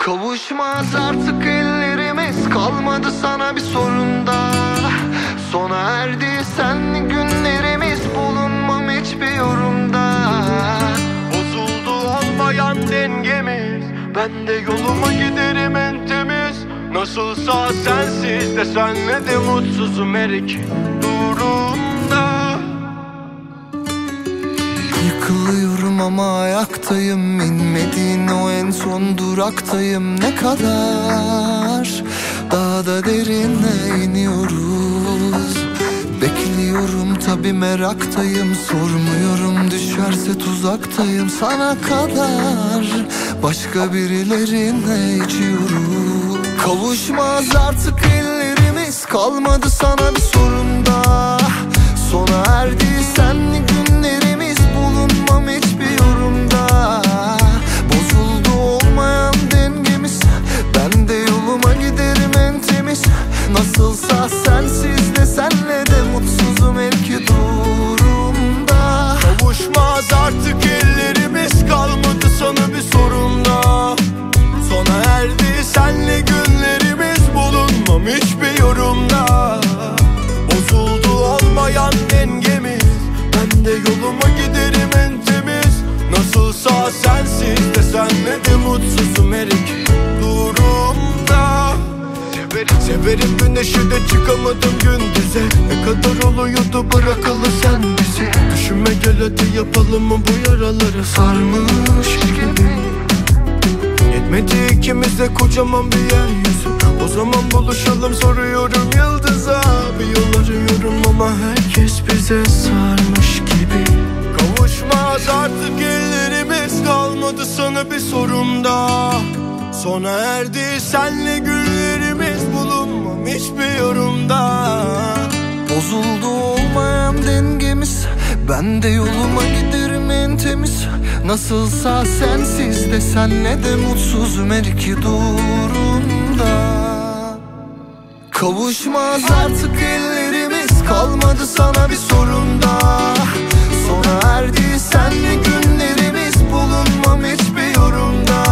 Kavuşmaz artık ellerimiz, kalmadı sana bir sorun da. Sona erdi senli günlerimiz, bulunmam hiçbir yorumda. Bozuldu olmayan dengemiz, ben de yoluma giderim en temiz. Nasılsa sensiz de senle de mutsuzum her iki durumda. Yıkılıyorum ama ayaktayım, inmediğin o en son duraktayım. Ne kadar daha da derine iniyoruz. Bekliyorum tabi, meraktayım, sormuyorum düşerse tuzaktayım. Sana kadar başka birilerine içiyorum. Kavuşmaz artık ellerimiz, kalmadı sana bir sorun da. Sona erdi senli günlerimiz, bulunmam hiçbir yorumda. Bozuldu olmayan dengemiz, ben de yoluma giderim en temiz. Nasılsa sensiz de senle de mutsuzum her iki durumda. Kavuşmaz artık ellerimiz, kalmadı sana bir sorun da. Sona erdi senle günlerimiz, bulunmam hiçbir yorumda. Bozuldu olmayan dengemiz, ben de yoluma giderim en temiz. Nasılsa sensiz de senle de mutsuzum her iki durumda. Severim güneşi de çıkamadım gündüze. Ne kadar oluyordu bırakalı sen bizi. Düşünme gel hadi yapalım mı bu yaraları sarmış gibi. Yetmedi ikimiz de kocaman bir yeryüzü. O zaman buluşalım soruyorum yıldıza. Bir yol arıyorum ama herkes bize sarmış gibi. Kavuşmaz artık ellerimiz, kalmadı sana bir sorun da. Sona erdi senle günlerimiz, bulunmam hiçbir yorumda. Bozuldu olmayan dengemiz, ben de yoluma giderim en temiz. Nasılsa sensiz de senle de mutsuzum her iki durumda. Kavuşmaz artık ellerimiz, kalmadı sana bir sorun da. Sona erdi senle günlerimiz, bulunmam hiçbir yorumda.